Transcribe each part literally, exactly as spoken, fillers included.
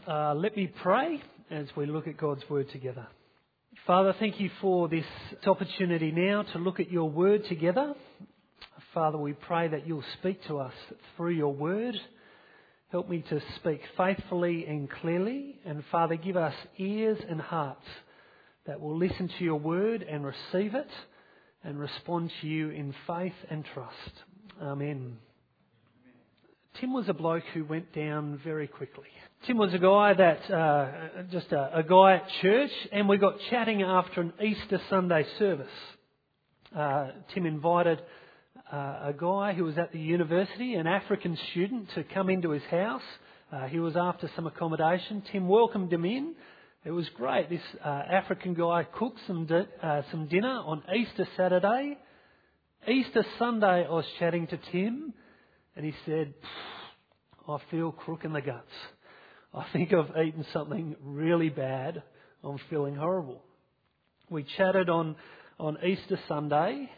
Uh, let me pray as we look at God's Word together. Father, thank you for this opportunity now to look at your Word together. Father, we pray that you'll speak to us through your Word. Help me to speak faithfully and clearly. And Father, give us ears and hearts that will listen to your Word and receive it and respond to you in faith and trust. Amen. Tim was a bloke who went down very quickly. Tim was a guy that, uh, just a, a guy at church, and we got chatting after an Easter Sunday service. Uh, Tim invited uh, a guy who was at the university, an African student, to come into his house. Uh, he was after some accommodation. Tim welcomed him in. It was great. This uh, African guy cooked some di- uh, some dinner on Easter Saturday. Easter Sunday, I was chatting to Tim, and he said, I feel crook in the guts. I think I've eaten something really bad. I'm feeling horrible. We chatted on, on Easter Sunday.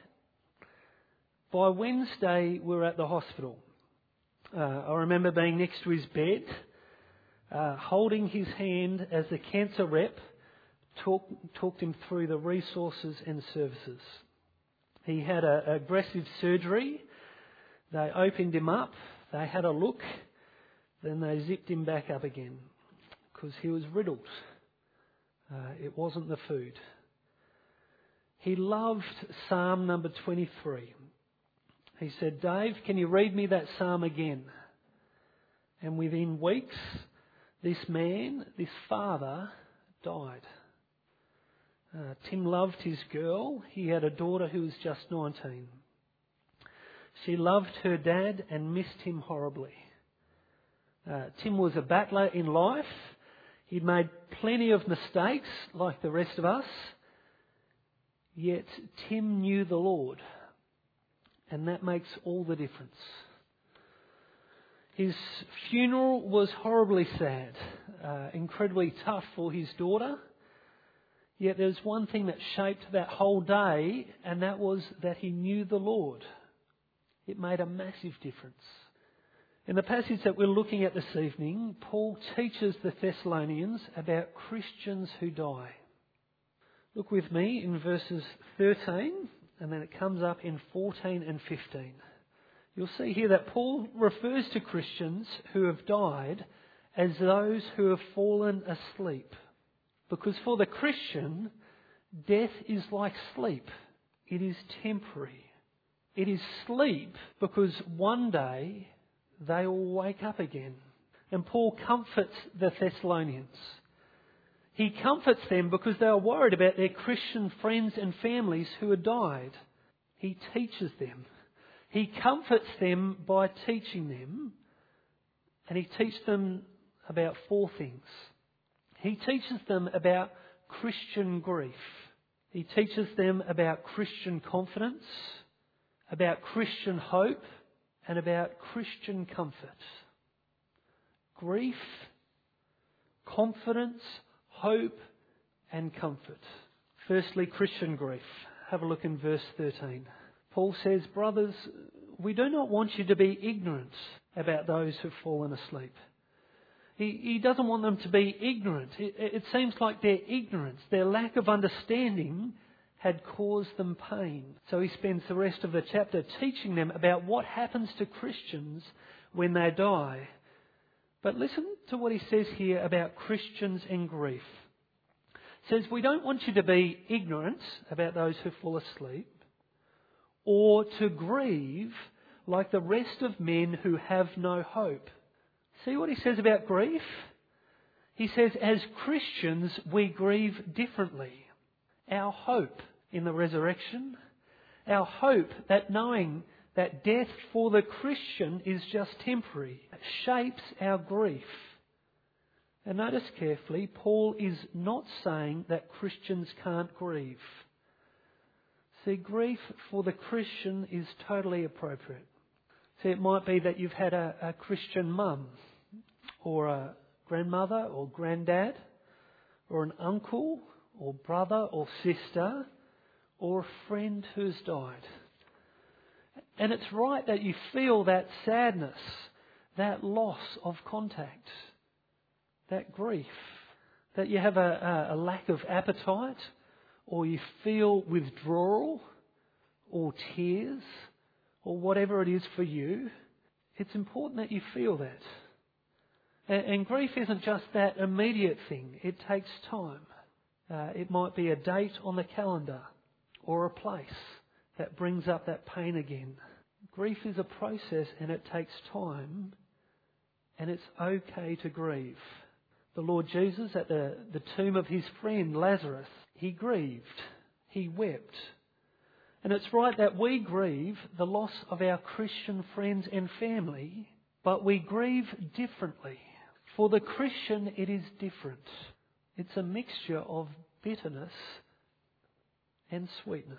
By Wednesday, we were at the hospital. Uh, I remember being next to his bed, uh, holding his hand as the cancer rep talk, talked him through the resources and services. He had an aggressive surgery. They opened him up. They had a look. Then they zipped him back up again because he was riddled. Uh, it wasn't the food. He loved Psalm number twenty-three. He said, Dave, can you read me that psalm again? And within weeks, this man, this father, died. Uh, Tim loved his girl. He had a daughter who was just nineteen. She loved her dad and missed him horribly. Uh, Tim was a battler in life. He'd made plenty of mistakes like the rest of us. Yet Tim knew the Lord. And that makes all the difference. His funeral was horribly sad, uh, incredibly tough for his daughter. Yet there's one thing that shaped that whole day, and that was that he knew the Lord. It made a massive difference. In the passage that we're looking at this evening, Paul teaches the Thessalonians about Christians who die. Look with me in verses thirteen, and then it comes up in fourteen and fifteen. You'll see here that Paul refers to Christians who have died as those who have fallen asleep. Because for the Christian, death is like sleep. It is temporary. It is sleep because one day they will wake up again. And Paul comforts the Thessalonians. He comforts them because they are worried about their Christian friends and families who had died. He teaches them. He comforts them by teaching them. And he teaches them about four things. He teaches them about Christian grief. He teaches them about Christian confidence, about Christian hope, and about Christian comfort. Grief, confidence, hope, and comfort. Firstly, Christian grief. Have a look in verse thirteen. Paul says, brothers, we do not want you to be ignorant about those who've fallen asleep. He, he doesn't want them to be ignorant. It, it seems like their ignorance, their lack of understanding, had caused them pain. So he spends the rest of the chapter teaching them about what happens to Christians when they die. But listen to what he says here about Christians and grief. He says, we don't want you to be ignorant about those who fall asleep, or to grieve like the rest of men who have no hope. See what he says about grief? He says, as Christians, we grieve differently. Our hope in the resurrection, our hope that knowing that death for the Christian is just temporary, shapes our grief. And notice carefully, Paul is not saying that Christians can't grieve. See, grief for the Christian is totally appropriate. See, it might be that you've had a, a Christian mum, or a grandmother or granddad, or an uncle or brother or sister, or a friend who's died. And it's right that you feel that sadness, that loss of contact. that grief, that you have a, a, a lack of appetite, or you feel withdrawal, or tears, or whatever it is for you, it's important that you feel that. And, and grief isn't just that immediate thing. It takes time. Uh, it might be a date on the calendar or a place that brings up that pain again. Grief is a process and it takes time, and it's okay to grieve. The Lord Jesus, at the, the tomb of his friend Lazarus, he grieved. He wept. And it's right that we grieve the loss of our Christian friends and family, but we grieve differently. For the Christian, it is different. It's a mixture of bitterness and sweetness.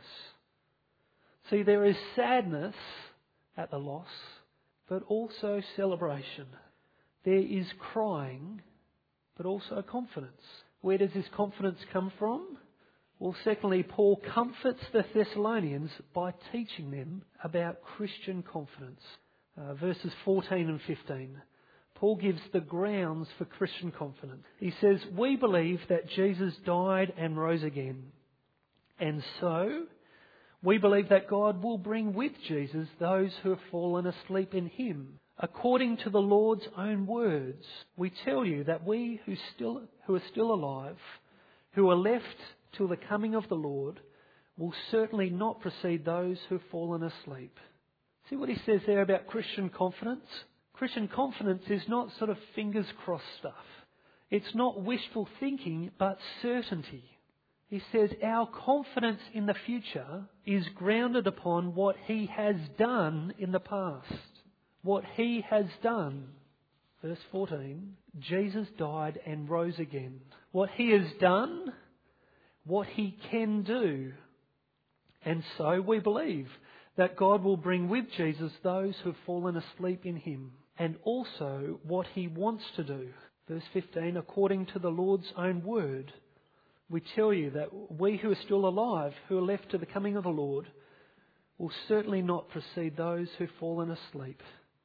See, there is sadness at the loss, but also celebration. There is crying, but also confidence. Where does this confidence come from? Well, secondly, Paul comforts the Thessalonians by teaching them about Christian confidence. Uh, verses fourteen and fifteen. Paul gives the grounds for Christian confidence. He says, "We believe that Jesus died and rose again. And so, we believe that God will bring with Jesus those who have fallen asleep in him. According to the Lord's own words, we tell you that we who still who are still alive, who are left till the coming of the Lord, will certainly not precede those who have fallen asleep." See what he says there about Christian confidence? Christian confidence is not sort of fingers crossed stuff. It's not wishful thinking, but certainty. He says our confidence in the future is grounded upon what he has done in the past. What he has done. Verse fourteen, Jesus died and rose again. What he has done, what he can do. And so we believe that God will bring with Jesus those who have fallen asleep in him, and also what he wants to do. Verse fifteen, according to the Lord's own word, we tell you that we who are still alive, who are left to the coming of the Lord, will certainly not precede those who have fallen asleep.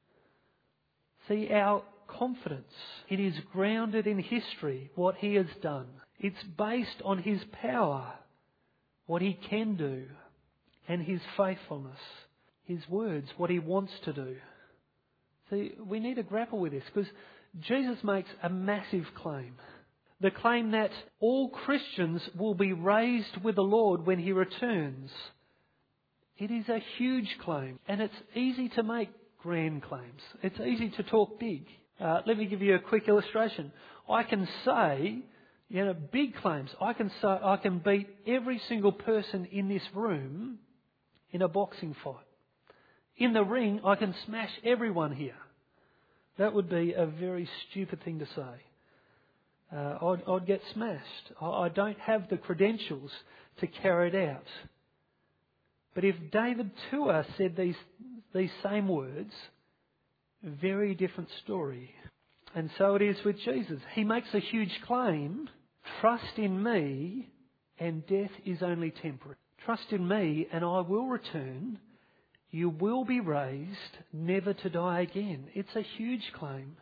See, our confidence, it is grounded in history, what he has done. It's based on his power, what he can do, and his faithfulness, his words, what he wants to do. See, we need to grapple with this because Jesus makes a massive claim. The claim that all Christians will be raised with the Lord when he returns. It is a huge claim, and it's easy to make grand claims. It's easy to talk big. Uh, let me give you a quick illustration. I can say, you know, big claims. I can say I can beat every single person in this room in a boxing fight. In the ring, I can smash everyone here. That would be a very stupid thing to say. Uh, I'd, I'd get smashed. I, I don't have the credentials to carry it out. But if David Tua said these these same words, very different story. And so it is with Jesus. He makes a huge claim, trust in me and death is only temporary. Trust in me and I will return. You will be raised, never to die again. It's a huge claim.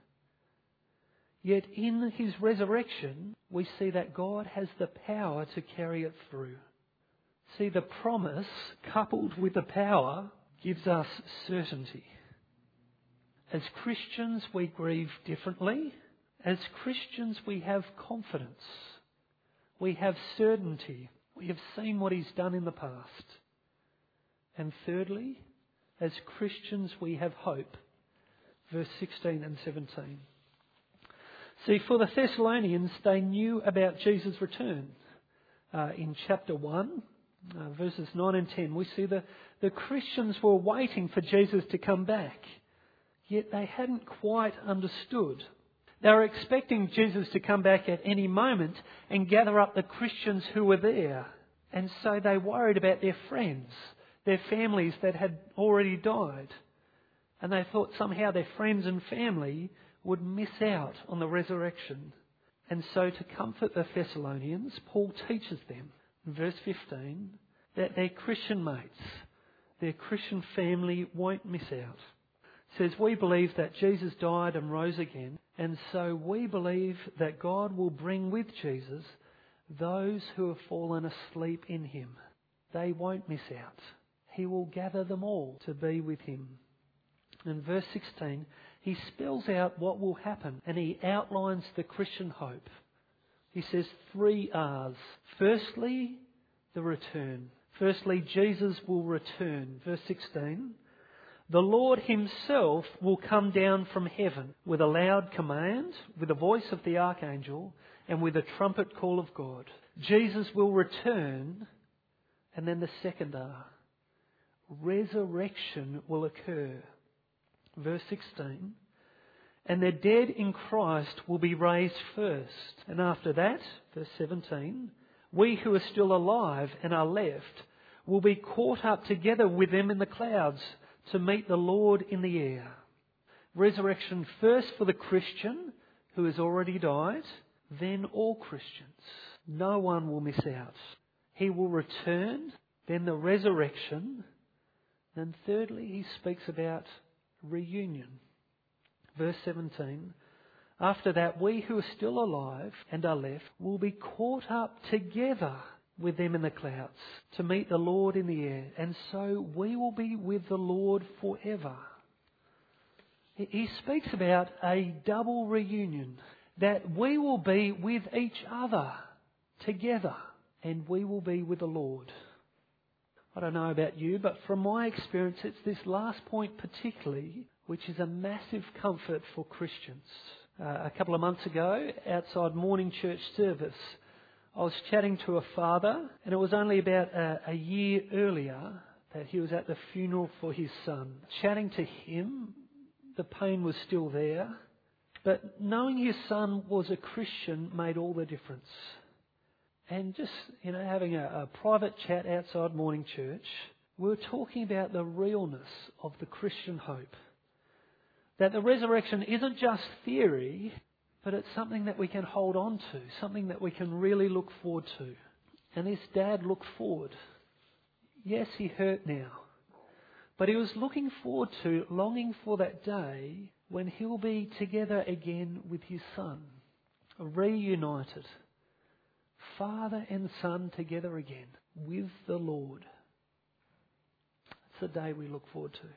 Yet in his resurrection, we see that God has the power to carry it through. See, the promise, coupled with the power, gives us certainty. As Christians, we grieve differently. As Christians, we have confidence. We have certainty. We have seen what he's done in the past. And thirdly, as Christians, we have hope. Verse sixteen and seventeen. See, for the Thessalonians, they knew about Jesus' return. Uh, in chapter one, uh, verses nine and ten, we see the, the Christians were waiting for Jesus to come back. Yet they hadn't quite understood. They were expecting Jesus to come back at any moment and gather up the Christians who were there. And so they worried about their friends, their families that had already died. And they thought somehow their friends and family would miss out on the resurrection. And so to comfort the Thessalonians, Paul teaches them in verse fifteen that their Christian mates, their Christian family won't miss out. It says, we believe that Jesus died and rose again, And so we believe that God will bring with Jesus those who have fallen asleep in him. They won't miss out. He will gather them all to be with him. In verse sixteen, he spells out what will happen and he outlines the Christian hope. He says three R's. Firstly, the return. Firstly, Jesus will return. Verse sixteen, the Lord himself will come down from heaven with a loud command, with the voice of the archangel, and with a trumpet call of God. Jesus will return, and then the second R, resurrection will occur. Verse sixteen, and the dead in Christ will be raised first. And after that, verse seventeen, we who are still alive and are left will be caught up together with them in the clouds to meet the Lord in the air. Resurrection first for the Christian who has already died, then all Christians. No one will miss out. He will return, then the resurrection, then thirdly he speaks about reunion. Verse seventeen, after that we who are still alive and are left will be caught up together with them in the clouds to meet the Lord in the air, and so we will be with the Lord forever. He speaks about a double reunion, that we will be with each other together and we will be with the Lord. I don't know about you, but from my experience it's this last point particularly which is a massive comfort for Christians. Uh, a couple of months ago, outside morning church service, I was chatting to a father, and it was only about a, a year earlier that he was at the funeral for his son. Chatting to him, the pain was still there, but knowing his son was a Christian made all the difference. And just, you know, having a, a private chat outside morning church, we were talking about the realness of the Christian hope. That the resurrection isn't just theory, but it's something that we can hold on to, something that we can really look forward to. And this dad looked forward. Yes, he hurt now, but he was looking forward to, longing for that day when he'll be together again with his son, reunited, father and son together again with the Lord. It's the day we look forward to.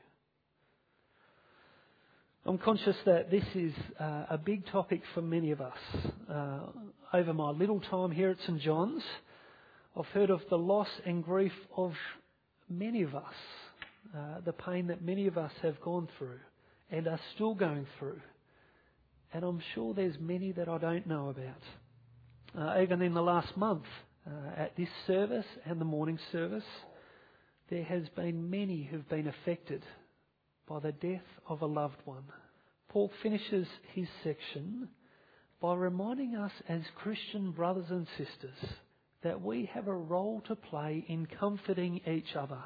I'm conscious that this is uh, a big topic for many of us. Uh, over my little time here at St John's, I've heard of the loss and grief of many of us, uh, the pain that many of us have gone through and are still going through. And I'm sure there's many that I don't know about. Uh, even in the last month, uh, at this service and the morning service, there has been many who've been affected by the death of a loved one. Paul finishes his section by reminding us as Christian brothers and sisters that we have a role to play in comforting each other.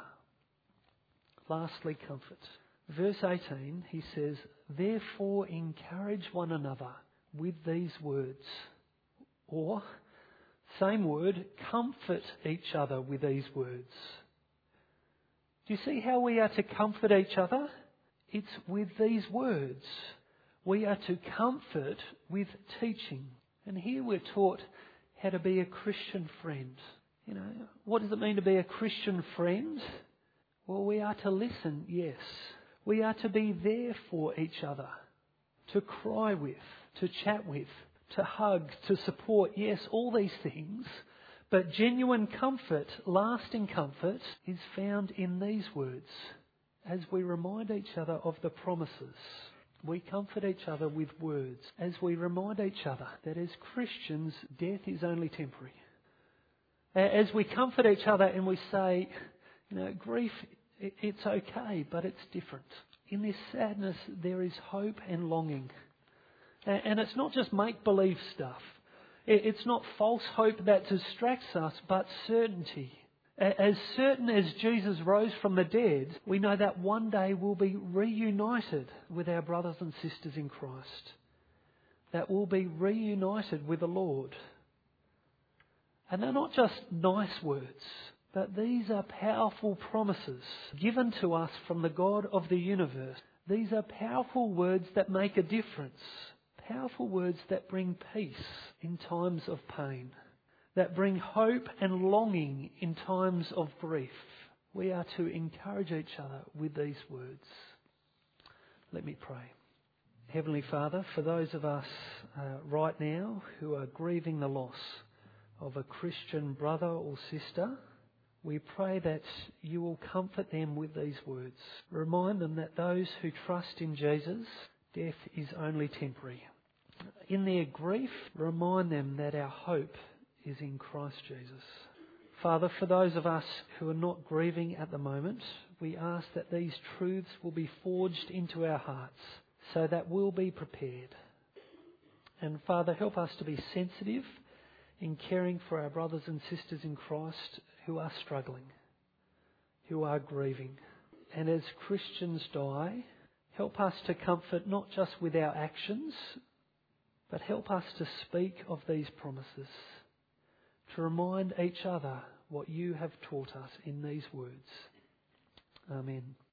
Lastly, comfort. Verse eighteen, he says, therefore encourage one another with these words. Or, same word, comfort each other with these words. Do you see how we are to comfort each other? It's with these words. We are to comfort with teaching. And here we're taught how to be a Christian friend. You know, what does it mean to be a Christian friend? Well, we are to listen, yes. We are to be there for each other. To cry with, to chat with, to hug, to support, yes, all these things. But genuine comfort, lasting comfort, is found in these words. As we remind each other of the promises, we comfort each other with words. As we remind each other that as Christians, death is only temporary. As we comfort each other and we say, you know, grief, it's okay, but it's different. In this sadness, there is hope and longing. And it's not just make-believe stuff. It's not false hope that distracts us, but certainty. As certain as Jesus rose from the dead, we know that one day we'll be reunited with our brothers and sisters in Christ. That we'll be reunited with the Lord. And they're not just nice words, but these are powerful promises given to us from the God of the universe. These are powerful words that make a difference. Powerful words that bring peace in times of pain, that bring hope and longing in times of grief. We are to encourage each other with these words. Let me pray. Heavenly Father, for those of us uh, right now who are grieving the loss of a Christian brother or sister, we pray that you will comfort them with these words. Remind them that those who trust in Jesus, death is only temporary. In their grief, remind them that our hope is in Christ Jesus. Father, for those of us who are not grieving at the moment, we ask that these truths will be forged into our hearts so that we'll be prepared. And Father, help us to be sensitive in caring for our brothers and sisters in Christ who are struggling, who are grieving. And as Christians die, help us to comfort not just with our actions, but help us to speak of these promises, to remind each other what you have taught us in these words. Amen.